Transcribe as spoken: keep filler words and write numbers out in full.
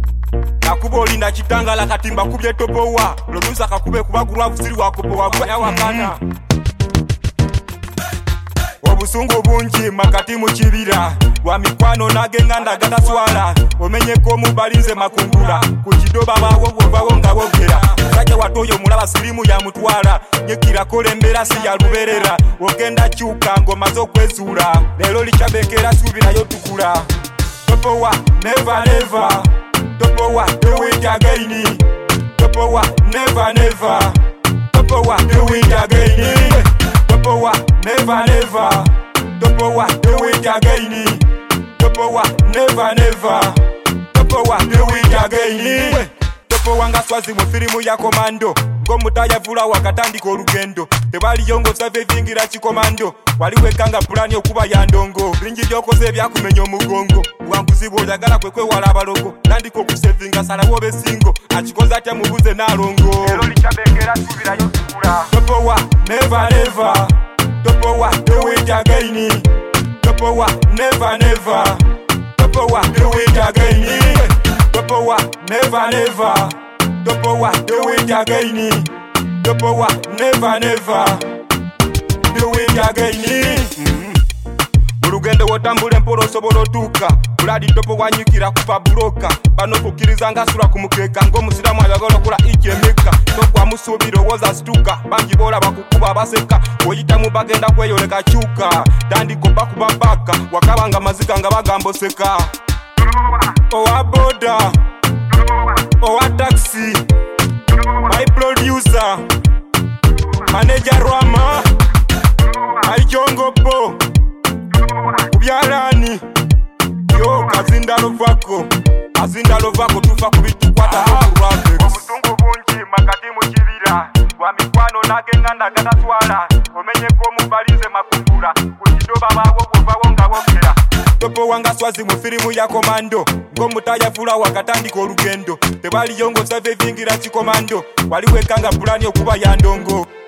Nakuba olinda kitangala katimba kubye topowa Lonusa kakube kubagurwa busiri wakopowa kwa wakana Obusungu bungi makati mu kibira Lwa mikwano nagenganda gataswala Omenye ko mubalinze makungula Ku kidoba bawo bwawo nga bogera Sake watoyo mulaba sirimu ya mutwala Nyekira kolembera si ya luberera Ogenda chuka ngoma zo kwezula Lero lichabekera subira yo tukula Topowa never never Topowa do it again Topowa never never Topowa do it again Topowa never never Topowa do it again Topowa never never Topowa do it again Topowa nga swazi mu filimu ya komando Ngo mutaya vula wakatandika olugendo Tebali yongo savevingira chikomando Waliwekanga plani okuba ya ndongo Bingi byokoze byakumenya omugongo Wambuzibu oyagala kwekwe wala abalogo Nandika okusevinga salawo besingo Achikoza atya mubuze nalongo Ero lichabekera subira yotukula Topowa never never Topowa do it again Topowa never never Topowa do it again Topowa never never Topowa do it again Topowa never never Do it again Urugendo wotambule mporo sobolo tuka Uladi topo wanyikira kupa buroka Bano kukiriza ngasura kumukeka Ngo musiramu ayagolo kula ikemeka Tokwa musubiro woza stuka Bangi bola bakukuba baseka Woyita mubagenda kweyoleka chuka Dandi kopa kubabaka Wakabanga mazika nga bagambo seka Owa boda Owa taxi My producer Manager Rama My jongo po Kubyalani Yo kazinda lovako Kazinda lovako tufa kubitu kwa takurwabe Omusungu bungi makati mu kibira Wa mikwano nagenganda gataswala Omenye ko mubalinze makungula Kukidoba bawo bwawo nga bogera Topowa nga swazi mu filimu ya komando Ngo mutaya vula wakatandika olugendo Tebali yongo savevingira chikomando Waliwekanga plani okuba ya ndongo